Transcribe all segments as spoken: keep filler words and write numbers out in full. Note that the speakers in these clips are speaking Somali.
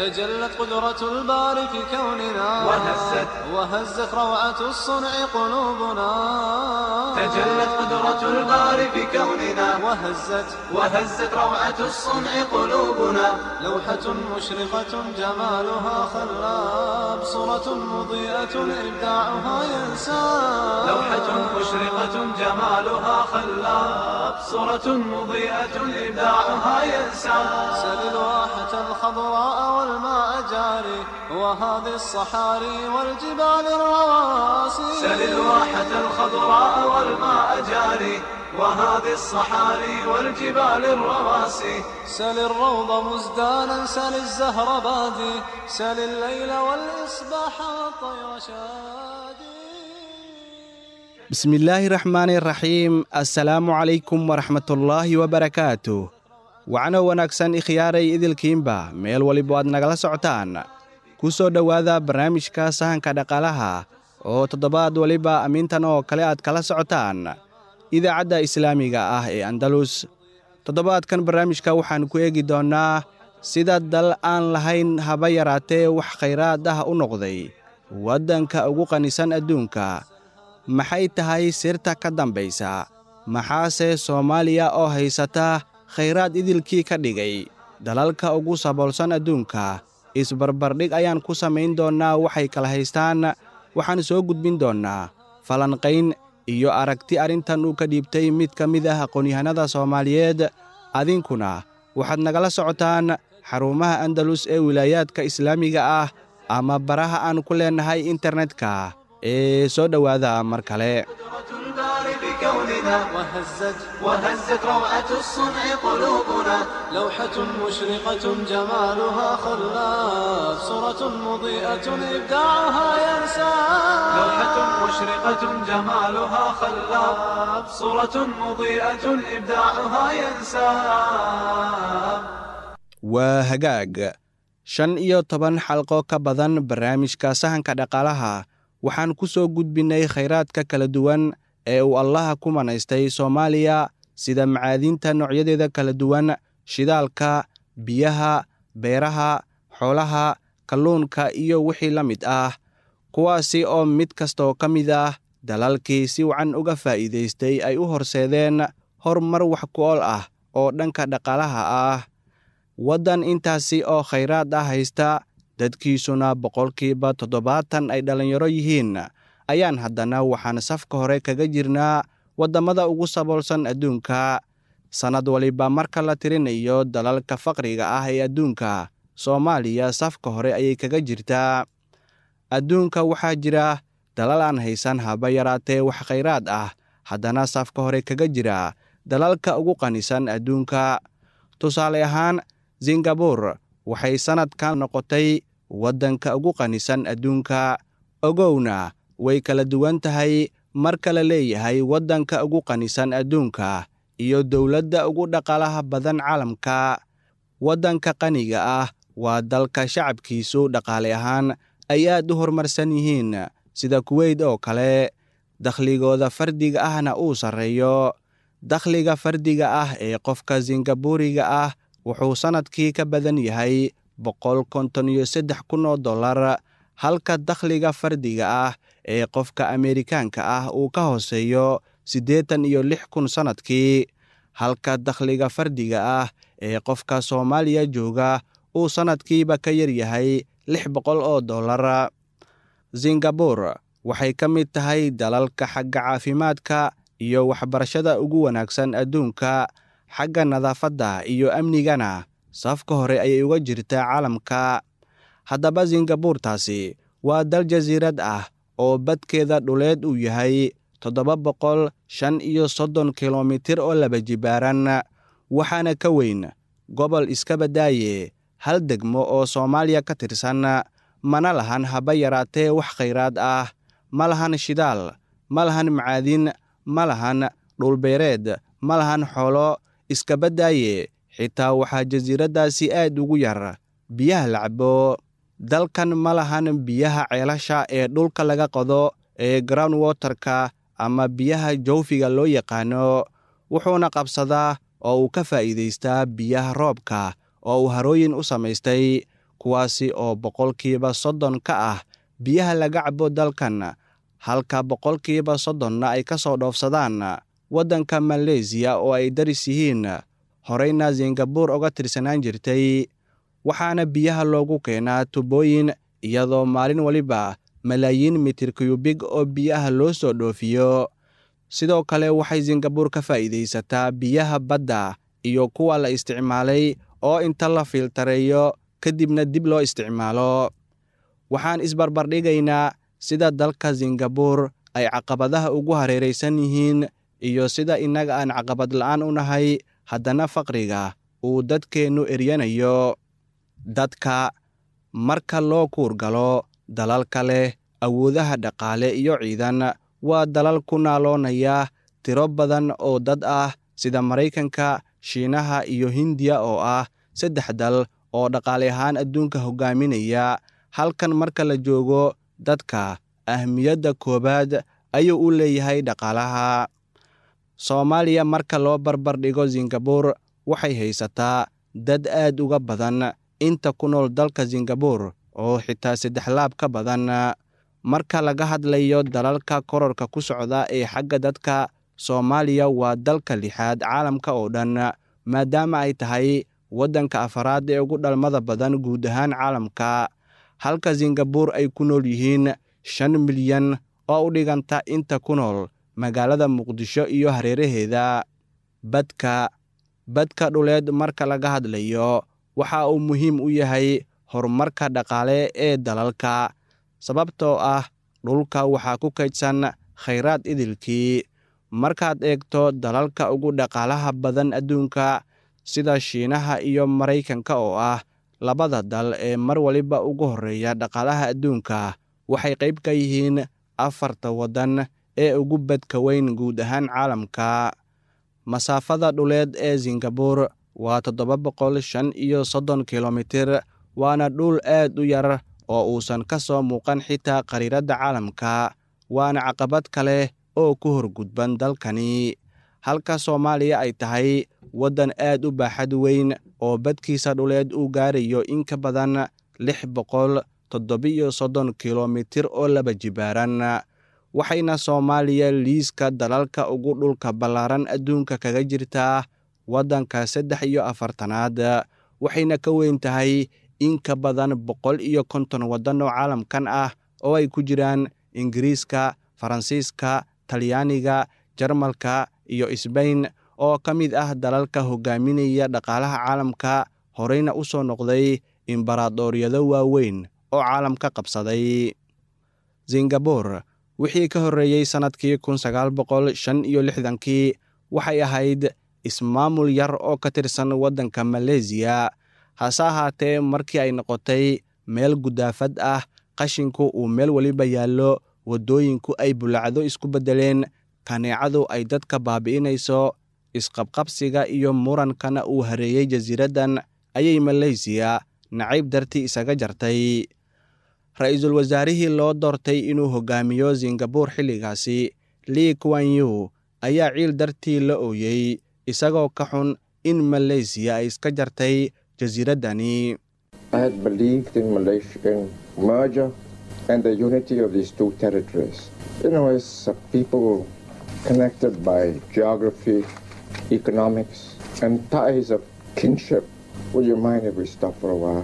تجلت قدرة الباري في كوننا وهزت وهزت روعة الصنع قلوبنا تجلت قدرة الباري في كوننا وهزت وهزت روعة الصنع قلوبنا لوحة مشرقة جمالها خلاب صورة مضيئة إبداعها ينساب لوحة مشرقة جمالها خلاب صورة مضيئة إبداعها ينساب سل الواحة الخضراء والماء جاري وهذه الصحاري والجبال الرواسي سل الواحة الخضراء والماء جاري وهذه الصحاري والجبال الرواسي سل الروض مزدانا سل الزهر بادي سل الليل والإصباح والطير شادي. بسم الله الرحمن الرحيم. السلام عليكم ورحمة الله وبركاته. wacno wanaagsan ikhyaaray idilkiinba meel waliba aad nagala socotaan ku soo dhowaada barnaamijka sahanka dhaqaalaha oo toddobaad waliba amiintan oo kale aad kala socotaan idaacadda islaamiga ah ee andalus. toddobaadkan barnaamijka waxaan ku eegi doonnaa sida dal aan lahayn haba yaraatee wax khayraad ah u noqday waddanka ugu qanisan adduunka. maxay tahay sirta ka dambaysa? maxaase soomaaliya oo haysata khayraad idilkii ka dhigay dalalka ugu saboolsan adduunka? isbarbardhig ayaan ku samayn doonnaa waxay kala haystaan. waxaan soo gudbin doonnaa falanqayn iyo aragti arrintan uu ka dhiibtay mid ka mid ah aqoon-yahanada Soomaaliyeed. adinkuna waxaad nagala socotaan xarumaha Andalus ee wilaayaadka islaamiga ah ama baraha aan ku leenahay internetka ee soo dhowaada mar kale. وهزت وهزت روعة الصنع قلوبنا لوحة مشرقة جمالها خلاف صورة مضيئة إبداعها ينساب لوحة مشرقة جمالها خلاف صورة مضيئة إبداعها ينساب. waa hagaag shan iyo toban xalqo ka badan barnaamijka sahanka dhaqaalaha waxaan ku soo gudbinnay khayraadka kala duwan ee uu allaha ku manaystay Soomaaliya sida macaadinta noocyadeeda kala duwan, shidaalka, biyaha, beeraha, xoolaha, kalluunka iyo wixii la mid ah, kuwaasi oo mid kastoo ka mid ah dalalkii si wacan uga faa'iidaystay ay u horseedeen horumar wax ku ool ah oo dhanka dhaqaalaha ah. waddan intaasi oo khayraad ah haysta, dadkiisuna boqolkiiba toddobaatan ay dhallinyaro yihiin, ayaan haddana waxaan safka hore kaga jirnaa waddamada ugu saboolsan adduunka. sannad waliba marka la tirinayo dalalka faqriga ah ee adduunka, Soomaaliya safka hore ayay kaga jirtaa. adduunka waxaa jira dalal aan haysan haba yaraatee wax khayraad ah, haddana safka hore kaga jira dalalka ugu qanisan adduunka. tusaale ahaan, Singapore waxay sannadkan noqotay waddanka ugu qanisan adduunka. ogowna way kala duwan tahay marka la leeyahay waddanka ugu qanisan adduunka iyo dowladda ugu dhaqaalaha badan caalamka. waddanka qaniga ah waa dalka shacabkiisu dhaqaale ahaan ay aad u horumarsan yihiin, sida Kuwait oo kale, dakhligooda fardiga ahna uu sarreeyo. dakhliga fardiga ah ee qofka Singabuuriga ah wuxuu sannadkii ka badan yahay boqol konton iyo saddex kun oo dollar, halka dakhliga fardiga ah ee qofka Ameerikaanka ah uu ka hooseeyo siddeetan iyo lix kun sannadkii, halka dakhliga fardiga ah ee qofka Soomaaliya jooga uu sannadkiiba ka yar yahay lix boqol oo dollar. Singapore waxay ka mid tahay dalalka xagga caafimaadka iyo waxbarashada ugu wanaagsan adduunka. xagga nadaafadda iyo amnigana safka hore ayay uga jirtaa caalamka. haddaba Singapore-taasi waa dal jasiirad ah oo badkeeda dhuleed uu yahay toddoba boqol shan iyo soddon kilomitir oo laba jibaaran, waxaana ka weyn gobol iska badaaye hal degmo oo Soomaaliya ka tirsan. mana lahan haba yaraatee wax khayraad ah, ma lahan shidaal, ma lahan macaadin, ma lahan dhulbeereed, ma lahan xoolo, iska badaaye xitaa waxaa jasiiraddaasi aad ugu yar biyaha la cabo. dalkan ma lahan biyaha ceelasha ee dhulka laga qodo ee ground waterka ama biyaha jawfiga loo yaqaano, wuxuuna qabsadaa oo uu ka faa'iidaystaa biyaha roobka oo uu harooyin u samaystay, kuwaasi oo boqolkiiba soddon ka ah biyaha laga cabo dalkan, halka boqolkiiba soddonna ay ka soo dhoofsadaan waddanka Malaysia oo ay daris yihiin, horeyna Singapore uga tirsanaan jirtay. Waxaana biyaha loogu keenaa tubooyin iyadoo maalin waliba malaayiin mitir kuyubig oo biyaha loo soo dhoofiyo. Sidoo kale waxay Singapore ka faa'iidaysataa biyaha badda iyo kuwa la isticmaalay oo inta la filtareeyo kadibna dib loo isticmaalo. Waxaan isbarbardhigaynaa sida dalka Singapore ay caqabadaha ugu hareeraysan yihiin iyo sida innaga aan caqabad la'aan u nahay, haddana faqriga uu dadkeennu eryanayo. Dadka marka loo kuurgalo dalalka leh awoodaha dhaqaale iyo ciidan waa dalal ku naaloonaya tiro badan oo dad ah sida Maraykanka, Shiinaha iyo Hindiya oo ah saddex dal oo dhaqaale ahaan adduunka hogaaminaya. Halkan marka la joogo dadka ahmiyadda koowaad ayuu u leeyahay dhaqaalaha. Soomaaliya marka loo barbardhigo Singapore waxay haysataa dad aad uga badan inta ku nool dalka Singapore oo xitaa saddex laab ka badan. Marka laga hadlayo dalalka kororka ku socda ee xagga dadka, Soomaaliya waa dalka lixaad caalamka oo dhan, maadaama ay tahay waddanka afaraad ee ugu dhalmada badan guud ahaan caalamka, halka Singapore ay ku nool yihiin shan milyan oo u dhiganta inta ku nool magaalada Muqdisho iyo hareeraheeda. Badka badka dhuleed marka laga hadlayo waxa uu muhiim u yahay horumarka dhaqaale ee dalalka, sababtoo ah dhulka waxaa ku kaydsan khayraad idilkii. Markaad eegto dalalka ugu dhaqaalaha badan adduunka sida Shiinaha iyo Maraykanka oo ah labada dal ee mar waliba ugu horreeya dhaqaalaha adduunka, waxay qayb ka yihiin afarta waddan ee ugu badka weyn guud ahaan caalamka. Masaafada dhuleed ee Singapore waa toddoba boqol shan iyo soddon kilomitir, waana dhul aad u yar oo uusan ka soo muuqan xitaa khariiradda caalamka, waana caqabad kale oo ku horgudban dalkani. Halka Soomaaliya ay tahay waddan aad u baaxad weyn oo badkiisa dhuleed uu gaarayo in ka badan lix boqol toddobiyo soddon kilomitir oo laba jibaaran, waxayna Soomaaliya liiska dalalka ugu dhulka ballaaran adduunka kaga jirtaa waddanka saddex iyo afartanaad, waxayna ka weyn tahay in ka badan boqol iyo konton waddan oo caalamkan ah oo ay ku jiraan Ingiriiska, Faransiiska, Talyaaniga, Jarmalka iyo Isbayn oo ka mid ah dalalka hogaaminaya dhaqaalaha caalamka, horeyna u soo noqday imbaraadooryado waaweyn oo caalamka qabsaday. Singapore wixii ka horreeyey sannadkii kun sagaal boqol shan iyo lixdankii waxay ahayd ismaamul yar oo ka tirsan waddanka Malaysia, hase ahaatee markii ay noqotay meel gudaafad ah, qashinku uu meel waliba yaallo, waddooyinku ay bulacdo isku beddeleen, kaneecadu ay dadka baabi'inayso, isqabqabsiga iyo murankana uu hareeyey jasiiraddan, ayay Malaysia nacayb dartii isaga jartay. Ra'iisul wasaarihii loo doortay inuu hogaamiyo Singapore xilligaasi, Lee Kuan Yew, ayaa ciil dartii la ooyey, isagoo ka xun in Malaysia ay iska jartay jasiiraddani. I had believed in Malaysian merger and the unity of these two territories. You know, as a people connected by geography, economics, and ties of kinship, would you mind if we stop for a while?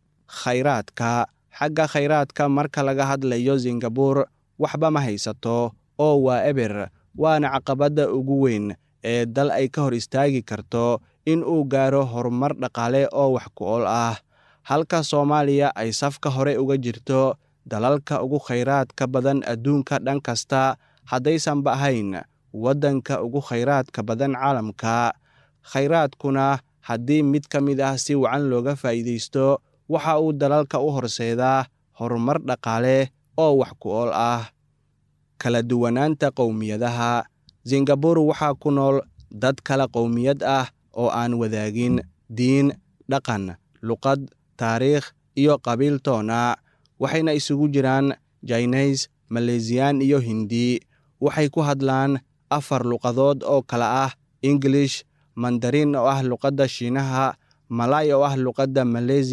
Khayraadka xagga khayraadka marka laga hadlayo Singapore waxba ma haysato oo waa eber, waana caqabadda ugu weyn ee dal ay ka hor istaagi karto in uu gaaro horumar dhaqaale oo wax ku ool ah, halka Soomaaliya ay safka hore uga jirto dalalka ugu khayraadka badan adduunka dhan kasta, haddaysanba ahayn waddanka ugu khayraadka badan caalamka. Khayraadkuna haddii mid ka mid ah si wacan looga faa'iidaysto, waxa uu dalalka u horseedaa horumar dhaqaale oo wax ku ool ah. Kala duwanaanta qowmiyadaha Singapore waxaa ku nool dad kala qowmiyad ah oo aan wadaagin diin, dhaqan, luqad, taariikh iyo qabiil toona, waxayna isugu jiraan Chinese, Malaysian iyo Hindi. Waxay ku hadlaan afar luqadood oo kala ah English, Mandarin oo ah luqadda Shiinaha, Malay oo ah luqadda Malaysia,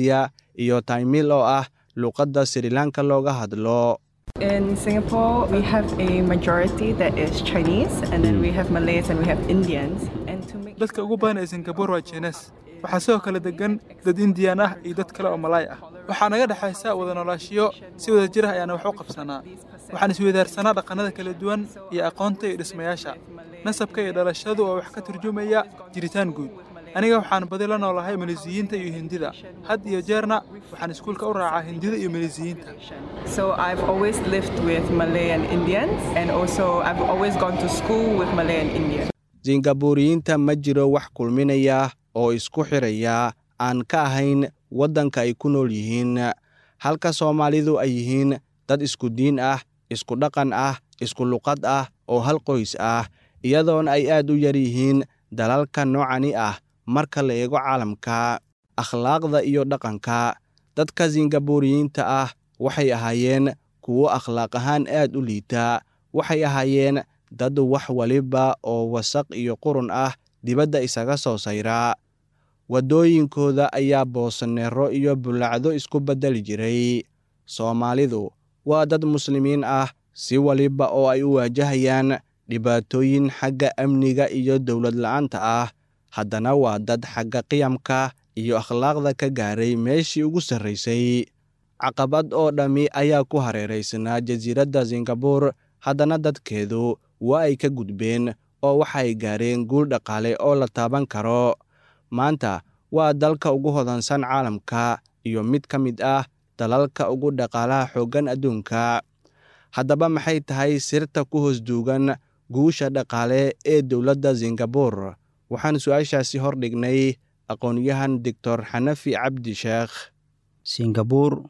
iyo Tamil oo ah luqadda Sri Lanka looga hadlo. In Singapore, we have a majority that is Chinese, and then we have Malays and we have Indians. And to make dadka ugu badan ee Singapore waa Chinese. waxaa sidoo kale degan dad Indian ah iyo dad kale oo Malay ah. waxaa naga dhaxaysa wada noolaashiyo si wada jir ah ayaan wax u qabsanaa. waxaan isweydaarsanaa dhaqannada kala duwan iyo aqoonta iyo dhismayaasha. nasabka iyo dhalashadu waa wax ka turjumaya jiritaan guud. aniga waxaan badi la noolahay Maleesiyiinta iyo Hindida. had iyo jeerna waxaan iskuulka u raacaa Hindida iyo Maleesiyiinta. So I've always lived with Malay and Indians, and also I've always gone to school with Malay and Indian. Singaporeyiinta ma jiro wax kulminaya oo isku xiraya aan ka ahayn waddanka ay ku nool yihiin, halka Soomaalidu ay yihiin dad isku diin ah, isku dhaqan ah, isku luqad ah oo hal qoys ah, iyadoon ay aad u yar yihiin dalalka noocani ah marka la eego caalamka. akhlaaqda iyo dhaqanka dadka Singaporeyiinta ah waxay ahaayeen kuwo akhlaaq ahaan aad u liita. waxay ahaayeen dad wax waliba oo wasaq iyo qurun ah dibadda isaga soo sayra. wadooyinkooda ayaa boosaneero iyo bulacdo isku bedeli jiray. Soomaalidu waa dad muslimiin ah si waliba oo ay u waajahayaan dhibaatooyin xagga amniga iyo dawlad la'aanta ah, haddana waa dad xagga qiyamka iyo akhlaaqda ka gaaray meeshii ugu sarraysay. caqabad oo dhammi ayaa ku hareeraysanaa jasiiradda Singapore, haddana dadkeedu waa ay ka gudbeen oo waxay gaareen guul dhaqaale oo la taaban karo. maanta waa dalka ugu hodansan caalamka iyo mid ka mid ah dalalka ugu dhaqaalaha xooggan adduunka. haddaba maxay tahay sirta ku hoos duugan guusha dhaqaale ee dowladda Singapore? waxaan su'aashaasi hor dhignay aqoonyahan Doctor Xanafi Cabdi Sheekh. Singapore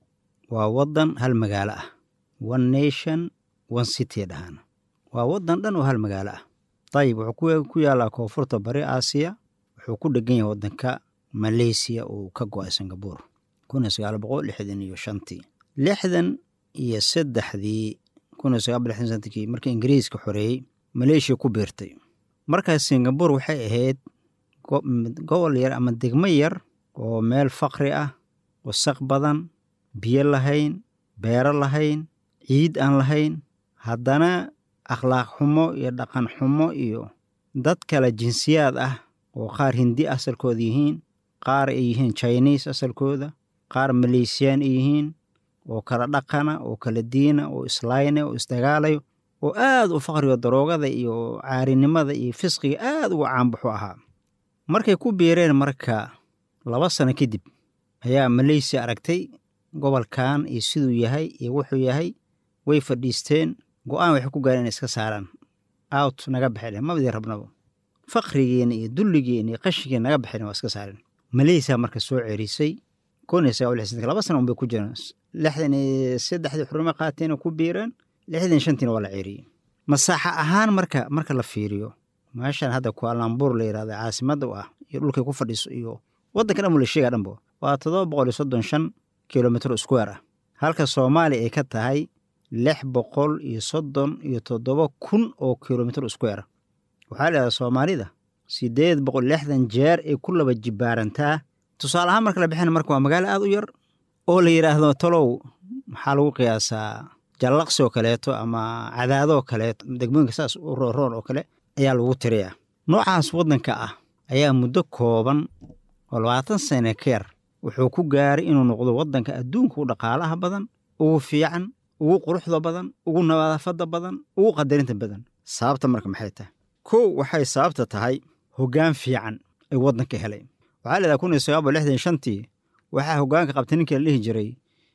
waa waddan hal magaalo ah, one nation one city dhahan. waa waddan dhan oo hal magaalo ah. tayib wuxuu ku yaalaa koonfurta bari Aasiya, wuxuu ku dhegan yahay waddanka Malaysia oo ka go'ay Singapore kun iyo sagaal boqol lixdan iyo shantii. lixdan iyo saddexdii kun iyo sagaal boqol lixdan iyo shantii markii Ingiriiska xoreeyay, Malaysia ku biirtay. markaas Singapore waxay ahayd gobol yar ama degmo yar oo meel faqri ah, wasaq badan, biyo lahayn, beero lahayn, ciid aan lahayn, haddana akhlaaq xumo iyo dhaqan xumo iyo dad kala jinsiyaad ah oo qaar Hindi asalkooda yihiin, qaar ay yihiin Chinese asalkooda, qaar Malaysian ay yihiin, oo kala dhaqana, oo kala diina, oo islayne, oo isdagaalayo, oo aad u faqriyo daroogada iyo caarinimada iyo fisqiga aad ugu caanbaxo ahaa. markay ku biireen marka laba sano kadib ayaa Malaysia aragtay gobolkan iyo siduu yahay iyo wuxuu yahay, way fadhiisteen, go'aan waxay ku gaareen iska saaraan out naga baxeen, ma wadi rabnabo faqrigeena iyo dulligeena iyo qashigeena naga baxeen, waa iska saareen. Malaysia marka soo ceerisay kun iyo sagaal boqol lixdan laba sano bay ku jireen. lixdan iyo saddexdii xurmo qaateen oo ku biireen, lixdan iyo shantii waa la ceeriyay. masaaxa ahaan marka marka la fiiriyo meeshan hadda Kuala Lumpur la yiraahdo caasimadda ah iyo dhulka ku fadhiso iyo waddanka dhan la sheegay dhanbo waa todoba boqol iyo soddon iyo shan kilomitir square ah, halka Soomaaliya ay ka tahay lix boqol iyo soddon iyo toddoba kun oo kilomitir square. waxaa la Soomaalida sideed boqol iyo lixdan jeer ay ku laba jibaarantaa. tusaale ahaan marka la bixin marka waa magaalo aad u yar oo la yiraahdo talow maxaa lagu qiyaasaa Jallaqsi oo kaleeto ama Cadaado oo kaleeto, degmooyinka saas u roon oo kale ayaa lagu tiriyaa. noocaas waddanka ah ayaa muddo kooban oo labaatan sano ka yar wuxuu ku gaaray inuu noqdo waddanka adduunka u dhaqaalaha badan, ugu fiican, ugu quruxda badan, ugu nadaafadda badan, ugu qadarinta badan. sababta marka maxay tahay? kow waxay sababta tahay hoggaan fiican ay waddanka helay. waxaa la yidhaha kun iyo sagaal boqol lixdan iyo shantii waxaa hoggaanka qabtay ninkii la dhihi jiray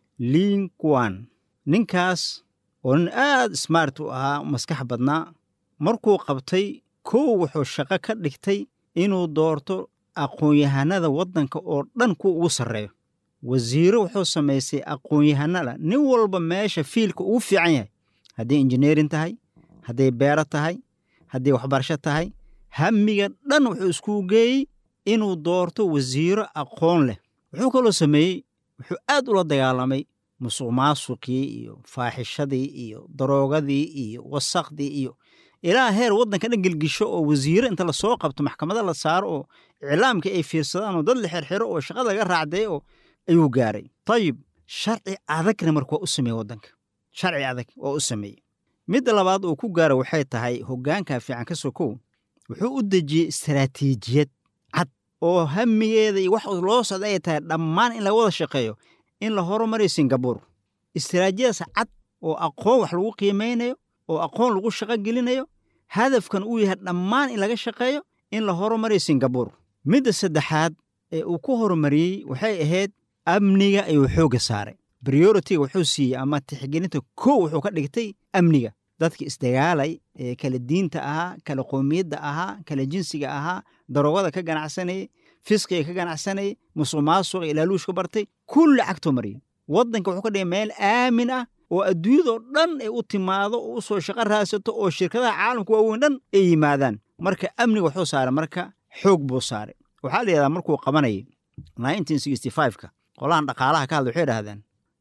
Lee Kuan. ninkaas oo nin aad smart u ahaa, maskax badnaa, markuu qabtay kow wuxuu shaqo ka dhigtay inuu doorto aqoon-yahanada waddanka oo dhan ku ugu sarreeyo. wasiiro wuxuu samaysay aqoon-yahanada nin walba meesha fiilka ugu fiican yahay, hadday engineering tahay, hadday beero tahay, hadday waxbarasho tahay, hamiga dhan wuxuu isku geeyey inuu doorto wasiiro aqoon leh. wuxuu kaloo sameeyey, wuxuu aad ula dagaalamay musuq maasuqii iyo faaxishadii iyo daroogadii iyo wasaqdii iyo ilaa heer waddanka dhan gelgisho oo wasiiro inta la soo qabto maxkamada la saaro oo iclaamka ay fiirsadaan oo dad la xirxiro oo shaqada laga raacday oo ayuu gaaray tayib sharci adagna marka waa u sameeyey waddanka sharci adag waa u sameeyey midda labaad uu ku gaaro waxay tahay hoggaanka fiican ka sokow wuxuu u dejiyey istaraatiijiyad cad oo hamigeeda iyo wax loo socda ay tahay dhammaan in laga wada shaqeeyo in la horumariyo Singapore istaraatiijiyadaas cad oo aqoon wax lagu qiimeynayo oo aqoon lagu shaqo gelinayo hadafkan uu yahay dhammaan in laga shaqeeyo in la horumariyo Singapore midda saddexaad ee uu ku horumariyey waxay ahayd amniga ayuu xooga saaray priority wuxuu siiyey ama tixgelinta koow wuxuu ka dhigtay amniga dadka isdagaalay ee kala diinta ahaa kala qoomiyadda ahaa kala jinsiga ahaa daroogada ka ganacsanayay fisqiga ka ganacsanayay musuqmaasuqa ilaaluushka bartay kulli cagtoo mariyey waddanka wuxuu ka dhigay meel aamin ah oo adduunyadoo dhan ay u timaado oo u soo shaqo raadsato oo shirkadaha caalamka waaweyn dhan ay yimaadaan marka amniga wuxuu saaray marka xoog buu saaray waxaa la yidhahdaa markuu qabanayay nineteen sixty-five-ka qolahan dhaqaalaha ka hadla waxay idhahdeen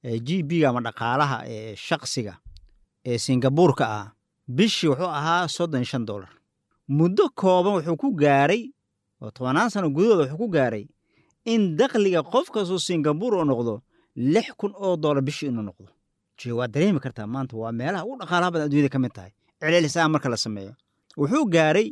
g b-ga ama dhaqaalaha ee shakhsiga ee Singabuurka ah bishii wuxuu ahaa soddon iyo shan dollar muddo kooban wuxuu ku gaaray oo tobanaan sano gudahooda wuxuu ku gaaray in dakhliga qof kastoo Singabuur oo noqdo lix kun oo dollar bishii inuu noqdo jee waa dareemi kartaa maanta waa meelaha ugu dhaqaalaha badan adduunyada ka mid tahay celcelisaan marka la sameeyo wuxuu gaaray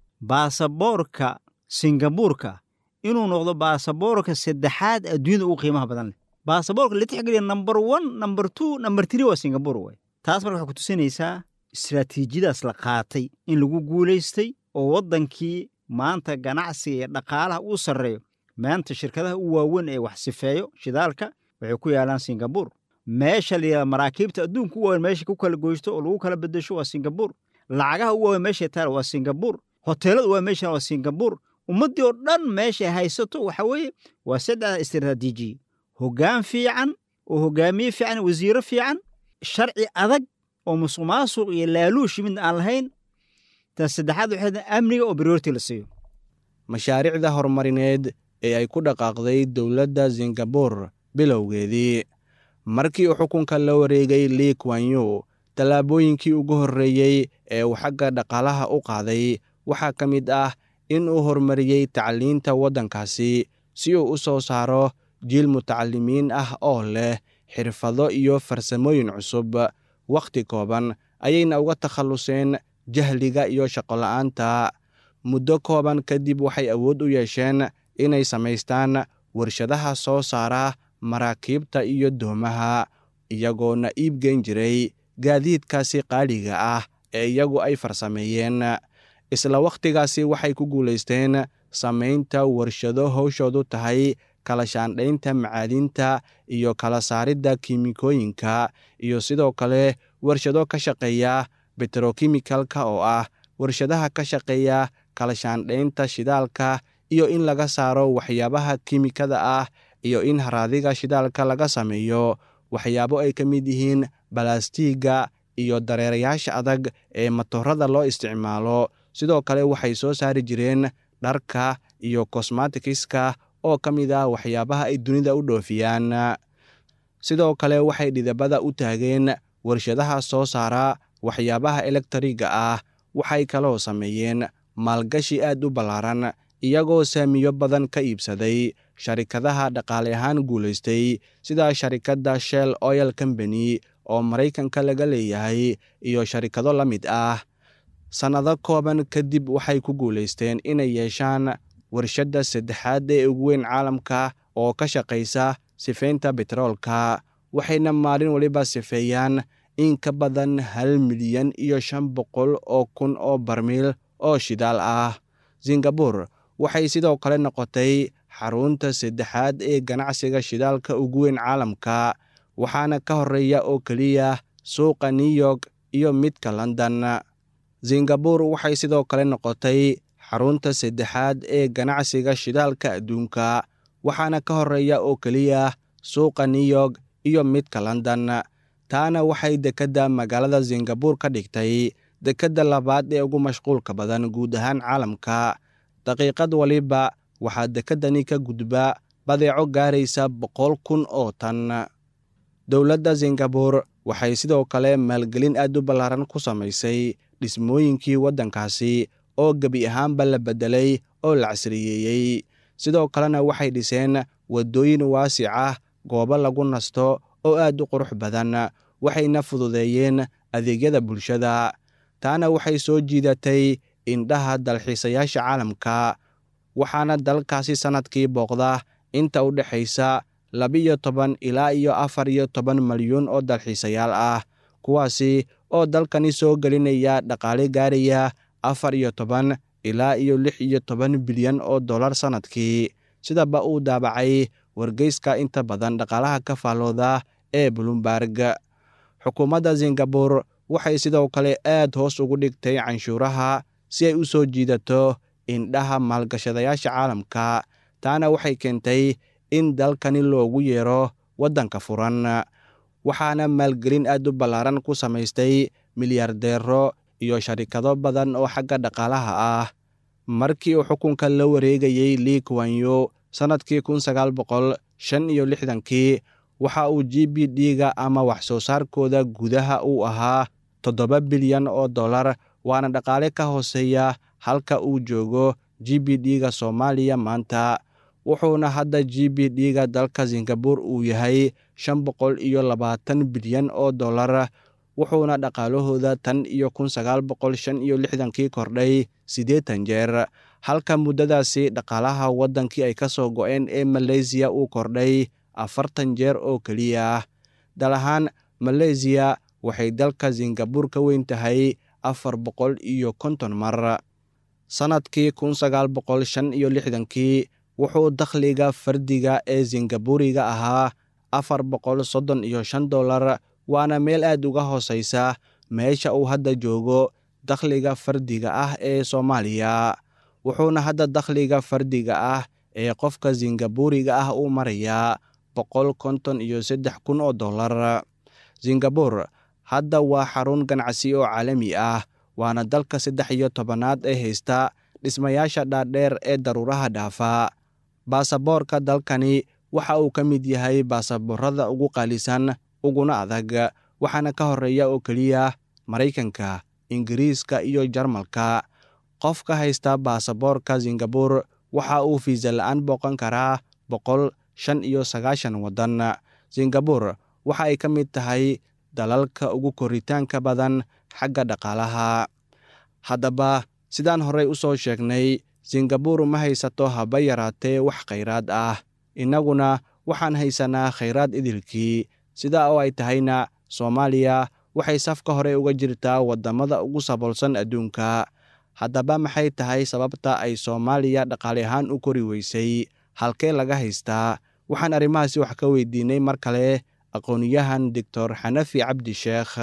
baasaboorka Singabuurka inuu noqdo baasaboorka saddexaad adduunyada ugu qiimaha badan leh baasaboorka la tixgeliya number one number two number three waa Singapore way taas marka waxay ku tusinaysaa istaraatiijiyadaas la qaatay in lagu guulaystay oo waddankii maanta ganacsiga iyo dhaqaalaha uu sarreeyo maanta shirkadaha u waaweyn ee wax sifeeyo shidaalka waxay ku yaalaan Singapore meesha la maraakiibta adduunka u waaweyn meesha ku kala goysto oo lagu kala bedesho waa Singapore lacagaha u waaweyn meesha taal waa Singapore hoteelada waa meesha waa Singapore ummadii oo dhan meesha haysato waxa weeye waa saddex istaraatiiji hoggaan fiican oo hogaamiye fiican wasiiro fiican sharci adag oo musuqmaasuq iyo laaluush mid aan lahayn tan saddexaad waxay amniga oo priority la siiyo mashaariicda horumarineed ee ay ku dhaqaaqday dowladda Singapore bilowgeedii markii uu xukunka la wareegay Lee Kuan Yew talaabooyinkii ugu horreeyay ee uu xagga dhaqaalaha u qaaday waxaa ka mid ah in uu horumariyey tacliinta waddankaasi si uu u soo saaro jiil mutacalimiin ah oo leh xirfado iyo farsamooyin cusub wakhti kooban ayayna uga takhalluseen jahliga iyo shaqo la'aanta muddo kooban kadib waxay awood u yeesheen inay samaystaan warshadaha soo saara maraakiibta iyo doomaha iyagoona iibgeyn jiray gaadiidkaasi qaaliga ah ee iyagu ay farsameeyeen isla wakhtigaasi waxay ku guulaysteen samaynta warshado hawshoodu tahay kala shaandhaynta macaadinta iyo kala saaridda kiimikooyinka iyo sidoo kale warshado ka shaqeeya betrokimikalka oo ah warshadaha ka shaqeeya kala shaandhaynta shidaalka iyo in laga saaro waxyaabaha kiimikada ah iyo in haraadiga shidaalka laga sameeyo waxyaabo ay ka mid yihiin balaastiga iyo dareerayaasha adag ee matoorada loo isticmaalo sidoo kale waxay soo saari jireen dharka iyo cosmetics-ka oo ka mid ah waxyaabaha ay dunida u dhoofiyaan sidoo kale waxay dhidabada u taageen warshadaha soo saara waxyaabaha elektriga ah waxay kaloo sameeyeen maalgashi aad u ballaaran iyagoo saamiyo badan ka iibsaday sharikadaha dhaqaale ahaan guulaystay sida sharikadda Shell Oil Company oo Maraykanka laga leeyahay iyo sharikado la mid ah sanado kooban kadib waxay ku guulaysteen inay yeeshaan warshadda saddexaad ee ugu weyn caalamka oo ka shaqaysa sifeynta betroolka waxayna maalin waliba sifeeyaan in ka badan hal milyan iyo shan boqol oo kun oo barmiil oo shidaal ah Singapore waxay sidoo kale noqotay xarunta saddexaad ee ganacsiga shidaalka ugu weyn caalamka waxaana ka horeeya oo kaliya suuqa New York iyo midka London Singapore waxay sidoo kale noqotay xarunta saddexaad ee ganacsiga shidaalka adduunka waxaana ka horeeya oo kaliya suuqa New York iyo midka London taana waxay dekedda magaalada Singapore ka dhigtay dekedda labaad ee ugu mashquulka badan guud ahaan caalamka daqiiqad waliba waxaa dekeddani ka gudba badeeco gaaraysa boqol kun oo tan dowladda Singapore waxay sidoo kale maalgelin aad u ballaaran ku samaysay dhismooyinkii waddankaasi oo gebi ahaanba la beddelay oo la casriyeeyey sidoo kalena waxay dhiseen waddooyin waasic ah goobo lagu nasto oo aad u qurux badan, waxayna fududeeyeen adeegyada bulshada. taana waxay soo jiidatay indhaha dalxiisayaasha caalamka, waxaana dalkaasi sannadkii booqda inta u dhexaysa labiyo toban ilaa iyo afar iyo toban malyuun oo dalxiisayaal ah, kuwaasi oo dalkani soo gelinaya dhaqaale gaaraya afar iyo toban ilaa iyo lix iyo toban bilyan oo dollar sannadkii, sidaba uu daabacay wargeyska inta badan dhaqaalaha ka faallooda ee Bloomberg. xukuumadda Singapore waxay sidoo kale aad hoos ugu dhigtay canshuuraha si ay u soo jiidato indhaha maalgashadayaasha caalamka. taana waxay keentay in dalkani loogu yeero waddanka furan, waxaana maalgelin aad u ballaaran ku samaystay milyaardeero iyo sharikado badan oo xagga dhaqaalaha ah. markii uu xukunka la wareegayey Lee Kuan Yew sannadkii kun sagaal boqol shan iyo lixdankii, waxa uu G B D-ga ama wax soo saarkooda gudaha uu ahaa toddoba bilyan oo dollar, waana dhaqaale ka hooseeya halka uu joogo G B D-ga Soomaaliya maanta. wuxuuna hadda G B D-ga dalka Singapore uu yahay shan boqol iyo labaatan bilyan oo dollar, wuxuuna dhaqaalahooda tan iyo kun sagaal boqol shan iyo lixdankii kordhay siddeetan jeer, halka muddadaasi dhaqaalaha waddankii ay ka soo go'een ee Malaysia uu kordhay afartan jeer oo keliya. dal ahaan Malaysia waxay dalka Singapore ka weyn tahay afar boqol iyo konton mar. sannadkii kun sagaal boqol shan iyo lixdankii wuxuu dakhliga fardiga ee Singapuriga ahaa afar boqol soddon iyo shan dollar, waana meel aad uga hooseysa meesha uu hadda joogo dakhliga fardiga ah ee Soomaaliya. wuxuuna hadda dakhliga fardiga ah ee qofka Singapuriga ah uu marayaa boqol konton iyo saddex kun oo dollar. Singapore hadda waa xarun ganacsi oo caalami ah, waana dalka saddex iyo tobanaad ee haysta dhismayaasha dhaadheer ee daruuraha dhaafa. baasaboorka dalkani waxa uu ka mid yahay baasaboorada ugu qaalisan uguna adag, waxaana ka horeeya oo keliya Maraykanka, Ingiriiska iyo Jarmalka. qofka haysta baasaboorka Singapore waxa uu fiisa la'aan booqan karaa boqol shan iyo sagaashan waddan. Singapore waxa ay ka mid tahay dalalka ugu koritaanka badan xagga dhaqaalaha. haddaba sidaan horey u soo sheegnay, Singapore ma haysato haba yaraatee wax khayraad ah, innaguna waxaan haysanaa khayraad idilkii. sidaa oo ay tahayna Soomaaliya waxay safka hore uga jirtaa waddamada ugu saboolsan adduunka. haddaba maxay tahay sababta ay Soomaaliya dhaqaale ahaan u kori weysay? halkee laga haystaa? waxaan arrimahaasi wax ka weydiinay mar kale aqoonyahan doctor Xanafi Cabdi Sheekh.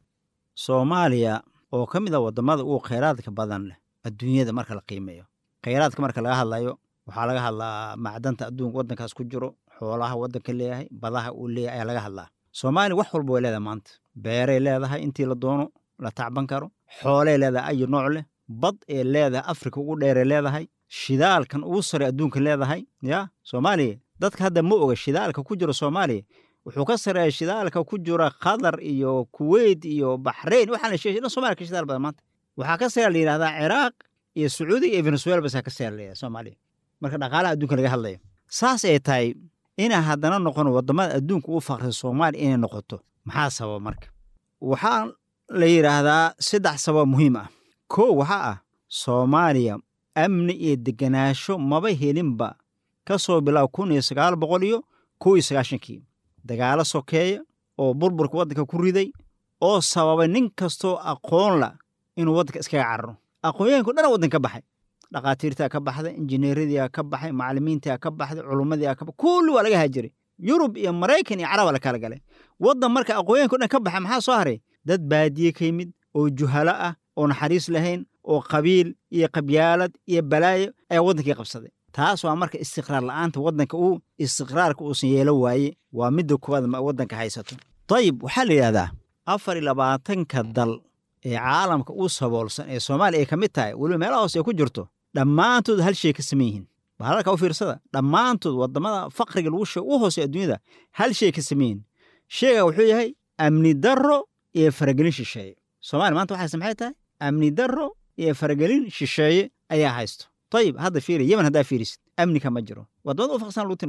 Soomaaliya oo ka mid ah waddamada ugu khayraadka badan leh adduunyada marka la qiimeeyo. khayraadka marka laga hadlayo waxaa laga hadlaa macdanta adduunka waddankaas ku jiro, xoolaha waddanka leeyahay, badaha uu leeyahay ayaa laga hadlaa. Soomaaliya wax walba way leedahay maanta. beeray leedahay intii la doono la tacban karo, xoolay leedahay ayu nooc leh, bad ee leedahay Afrika ugu dheeree leedahay, shidaalkan ugu sare adduunka leedahay. ya Soomaaliya dadka hadda ma oga shidaalka ku jiro Soomaaliya wuxuu ka sareeyaa shidaalka ku jira Qatar iyo Kuwait iyo Bahrain. waxaan la sheegay in Soomaaliya ka shidaal badan maanta. waxaa ka sareeyaa la yiraahdaa Ciraaq iyo Sacuudi iyo Venezuela bas ka sareeyaa Soomaaliya marka dhaqaalaha adduunka laga hadlayo. saas ay tahay inay haddana noqon waddamada adduunka u faqrisan Soomaaliya inay noqoto. maxaa sababa marka? waxaa la yiraahdaa saddex sabab muhiim ah. koo waxaa ah Soomaaliya amni iyo deganaansho maba helinba ka soo bilow kun iyo sagaal boqol iyo kow iyo sagaashankii. dagaalo sokeeya oo burburka waddanka ku riday oo sababay nin kastoo aqoon la inuu waddanka iskaga cararo. aqoonyahanku dhan waddanka ka baxay, dhaqaatiirtaa ka baxday, injineeradiyaa ka baxay, macallimiintaa ka baxday, culummadii ka baxay, kulli waa laga haajiray. Yurub iyo Maraykan iyo Carab la kala galay. waddan marka aqoonyahanku dhan ka baxay maxaa soo haray? dad baadiye ka yimid oo juhalo ah oo naxariis lahayn oo qabiil iyo qabyaalad iyo balaayo ayaa waddankii qabsaday. taas waa marka istiqraar la'aanta waddanka uu istiqraarka uusan yeelo waaye waa midda koowaad waddanka haysato. dayib waxaa la yidhahdaa afar iyo labaatanka dal ee caalamka u saboolsan ee Soomaaliya ay ka mid tahay, weliba meelaha hoose ay ku jirto, dhammaantood hal shay ka saman yihiin. bahalka u fiirsada, dhammaantood waddamada faqriga lagu sheego u hoose adduunyada hal shay ka saman yihiin. shayga wuxuu yahay amni darro iyo faragelin shisheeye. Soomaaliya maanta waxay samxay tahay amni darro iyo faragelin shisheeye ayaa haysto. طيب هذا فيري يمن هذا فيريس أمني كما جرو وضمن أفقسان لو تماما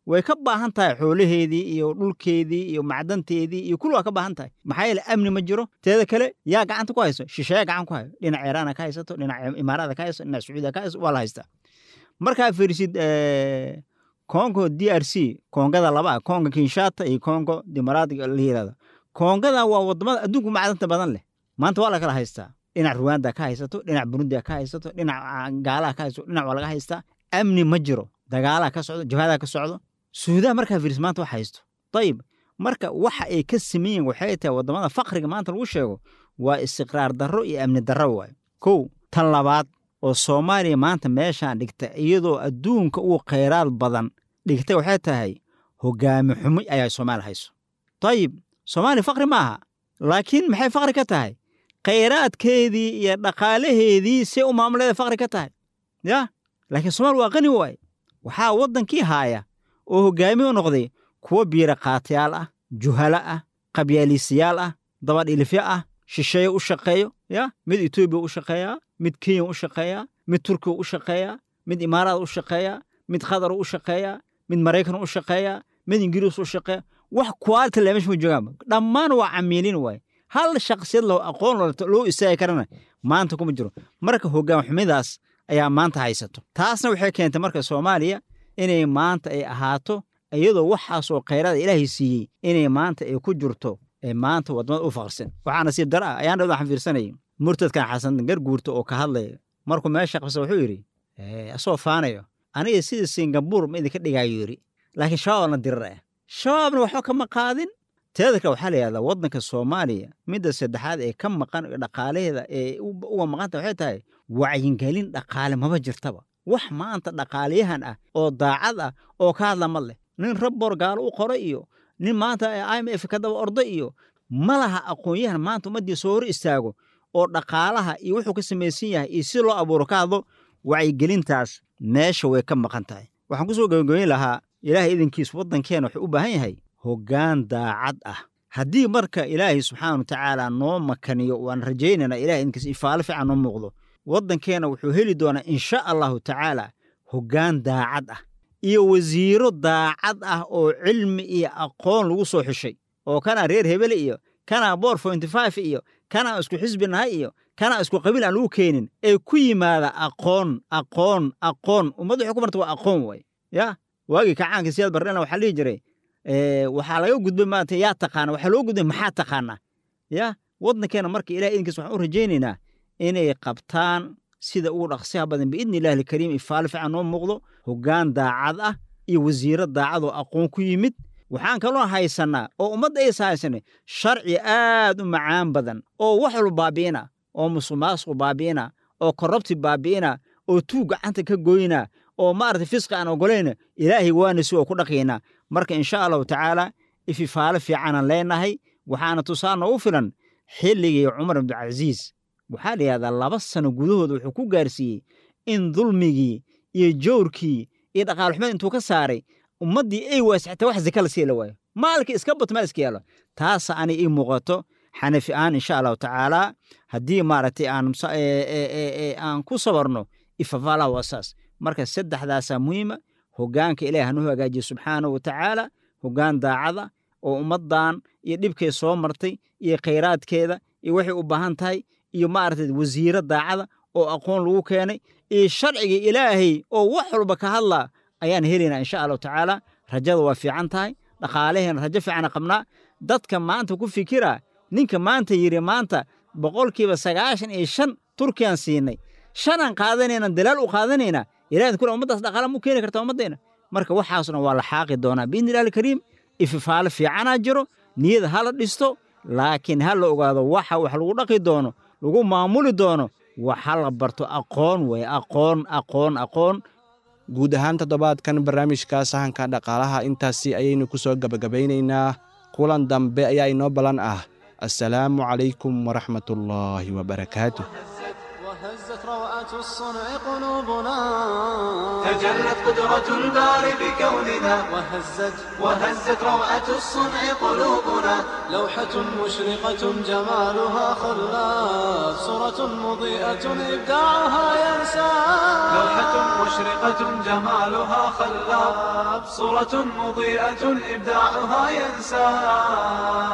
way ka baahan tahay xoolaheedii iyo dhulkeedii iyo macdanteedii iyo kulli waa ka baahan tahay maxaa yeele amni ma jiro teeda kale yaa gacanta ku hayso shisheeya gacan ku hayo dhinac Iiraan ka haysato dhinac Imaaraadka ka haysato dhinac Sacuudiga ka haysato waa la haystaa markaa fiirsid Congo D R C Kongada laba Congo Kinshasa iyo Congo Dimuqraadiga la yiraahdo Kongada waa wadamada adduunka macdanta badan leh maanta waa la kala haystaa dhinac Rwanda ka haysato dhinac Burundi ka haysato dhinac Gaala ka haysato dhinac waa laga haystaa amni ma jiro dagaala ka socdo jabhada ka socdo Suudaan markaa fiirs maanta wax haysto tayib marka waxa ay ka sameeyeen waxay tahay wadamada faqriga maanta lagu sheego waa istiqraar darro iyo amni darro waay kow tan labaad oo Soomaaliya maanta meeshaan dhigta iyadoo adduunka uu kheyraad badan dhigtay waxay tahay hogaami xumo ayaa Soomaali hayso tayib Soomaali faqri maaha laakiin maxay faqri ka tahay kheyraadkeedii iyo dhaqaalaheedii si u maamulada faqri ka tahay ya laakiin Soomaali waa qani waay waxaa wadankii haaya oo hogaami u noqday kuwa biira qaatiyaal ah juhala ah qabyaalisiyaal ah dabad ilifya ah shisheeye u shaqeeyo ya mid Itoobiya u shaqeeya mid Kenya u shaqeeya mid Turkiga u shaqeeya mid Imaaraad u shaqeeya mid Qatar u shaqeeya mid Mareykan u shaqeeya mid Ingiriis u shaqeeya wax quality leh meesha joogaan dhammaan waa camiilin way hal shakhsiyad loo aqoon loo isaay karana maanta kuma jiro marka hogaam xumidaas ayaa maanta haysato taasna waxay keentay marka Soomaaliya inay maanta ay ahaato iyadoo waxaas oo kheyraad Ilaahay siiyay inay maanta ay ku jirto ee maanta wadamada u faqrsan waxaana si dar ah ayaan dhawaan xafiirsanay murtadkan Xasan Garguurto oo ka hadlay markuu meesha qabsay wuxuu yiri ee asoo faanayo aniga sida Singapore ma idinka dhigayo yiri laakiin shabaabna dirar shabaabna waxa kama qaadin teeda kale waxa la yiraahdaa wadanka Soomaaliya midda saddexaad ee ka maqan dhaqaaleeda ee uga maqanta waxay tahay wacyigelin dhaqaale maba jirtaba wax maanta dhaqaaliyahan ah oo daacad ah oo ka hadla ma leh nin rabor gaal u qoray iyo nin maanta I M F ka daba ordo iyo malaha aqoonyahan maanta umadii soo hor istaago oo dhaqaalaha iyo wuxuu ka sameeysan yahay iyo si loo abuuro ka hadlo wacyigelintaas meesha way ka maqan tahay waxaan ku soo gabagabeyn lahaa Ilaahay idinkiis wadankeena wuxuu u baahan yahay hoggaan daacad ah haddii marka Ilaahay subxaanahu wa ta'aala noo makaniyo waan rajaynaa Ilaahay idinkiis ifaal fiican noo muuqdo wadankeena wuxuu heli doonaa insha Allah ta'ala hoggaan daacad ah iyo wasiiro daacad ah oo cilmi iyo aqoon lagu soo xishay oo kana reer hebel iyo kana boor point five iyo kana isku xisbinahay iyo kana isku qabiil aan lagu keenin ee ku yimaada aqoon aqoon aqoon ummaddu waxay ku martay waa aqoon way ya waagi kacaanka siyaad barna waxa la jiray ee waxa laga gudbay maanta yaa taqaan waxa loo gudbay maxaa taqaana ya wadankeena marka Ilaahay idinkiis waxaan u rajaynaynaa inay qabtaan sida uu dhaqsiga badan biidni Ilaahi Kariim ifaal fiican noo muuqdo hoggaan daacad ah iyo wasiiro daacad oo aqoon ku yimid waxaan kaloo haysanaa oo ummadda ay saaysanay sharci aad u macaan badan oo wax walba baabiina oo musuqmaasuq baabiina oo corrupt baabiina oo tuug gacanta ka gooyina oo maartay fisqa aan ogolayna Ilaahay waana si oo ku dhaqeena marka insha Allah ta'ala ififaal fiican leenahay waxaana tusaano u filan xilligii Umar ibn Aziz waxaa la yiraahdaa laba sano gudahood wuxuu ku gaarsiiyay in dulmigii iyo joorkii iyo dhaqaale xumo intuu ka saaray ummadii ay waasixtay wax zakala si la waayo maalka iska batma iska yalo taas aan ii muuqato xanafi aan insha Allah ta'ala hadii maartay aan aan ku sabarno ifafaala wasaas marka saddexdaas muhiima hoggaanka Ilaahay hanu hagaajiyo subhanahu wa ta'ala hoggaan daacada oo ummadan iyo dhibkay soo martay iyo kheyraadkeeda iyo waxay u baahan tahay iyo maartay wasiiro daacada oo aqoon lagu keenay ee sharciga Ilaahay oo wax walba ka hadla ayaan helinaa insha Allah ta'ala rajada waa fiican tahay dhaqaalaheena rajo fiican qabnaa dadka maanta ku fikira ninka maanta yiri maanta boqolkiiba sagaashan iyo shan Turkiyan siinay shanan qaadanayna dalaal u qaadanayna Ilaahay kula ummadaas dhaqaale mu keenay kartaa ummadeena marka waxaasna waa la xaaqi doonaa biidni Ilaahi Kariim ififaal fiican jiro niyada hala dhisto laakiin hal la ogaado waxa wax lagu dhaqi doono lagu maamuli doono waxa la barto aqoon way aqoon aqoon aqoon guud ahaan toddobaadkan barnaamijka sahanka dhaqaalaha intaasi ayaynu ku soo gabagabeynaynaa kulan dambe ayaa inoo balan ah assalaamu calaykum waraxmatullaahi wabarakaatuh وهزت روعة براعة الصنع قلوبنا. تجلت قدرة الباري بكوننا وهزت وهزت روعة الصنع قلوبنا. لوحة مشرقة جمالها خلاف، صورة مضيئة إبداعها ينسى. لوحة مشرقة جمالها خلاف، صورة مضيئة إبداعها ينسى.